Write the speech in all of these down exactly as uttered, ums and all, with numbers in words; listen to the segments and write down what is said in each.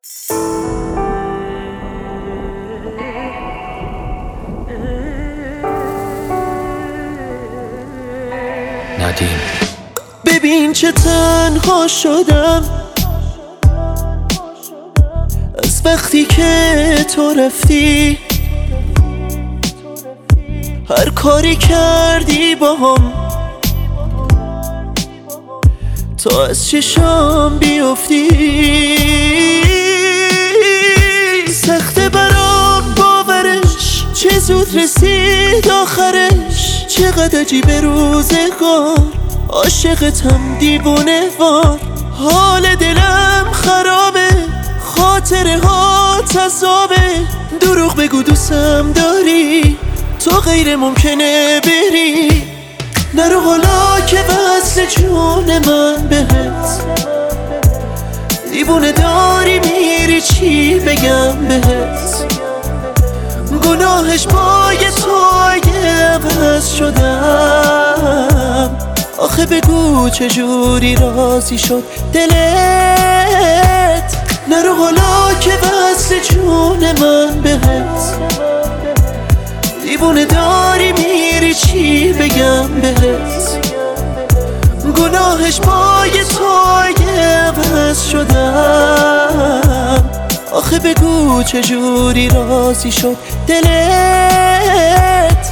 ندیم. ببین چه تنها شدم از وقتی که تو رفتی، هر کاری کردی با هم تا از چشام بیفتی. سخته برام باورش، چه زود رسید آخرش. چقدر عجیبه روزگار، عاشقتم دیوونه وار. حال دلم خرابه، خاطره ها تذابه. دروغ بگو دوستم داری، تو غیر ممکنه بری. نرو حالا که وصل جون من بهت. دیوونه داری میری، چی بگم بهت. گناهش پای تو اگه عوض شدم. آخه بگو چجوری راضی شد دلت. نرو حالا که وصل جون من بهت. دیوونه داری میری، چی بگم بهت. گناهش پای تو اگه عوض شدم. آخه بگو چجوری راضی شد دلت.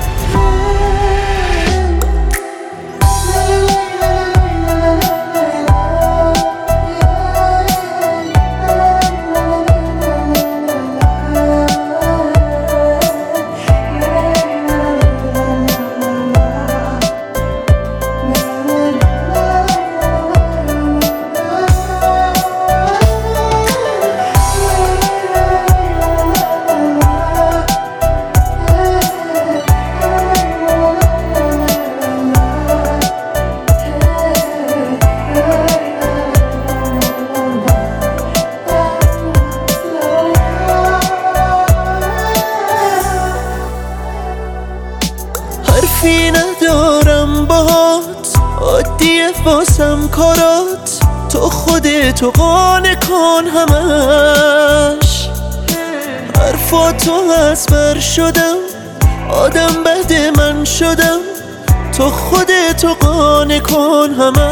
حرفی ندارم باهات، عادیه واسم کارات. تو خودتو قانع کن همش. حرفاتو از بر شدم، آدم بد من شدم. تو خودتو قانع کن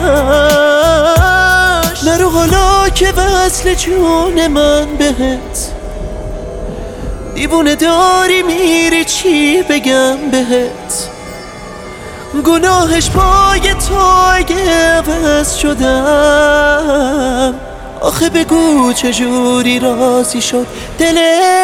همش. نرو حالا که وصل جون من بهت. دیوونه داری میری، چی بگم بهت. گناهش پای تو اگه عوض شدم. آخه بگو چجوری راضی شد دلت.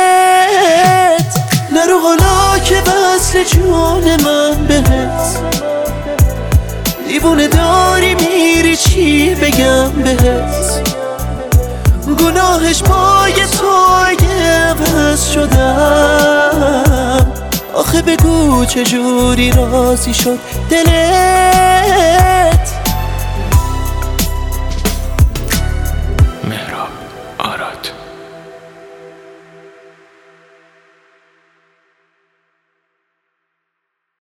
نرو حالا که وصل جون من بهت. دیوونه داری میری، چی بگم بهت. گناهش پای تو اگه عوض شدم. آخه بگو چجوری راضی شد دلت.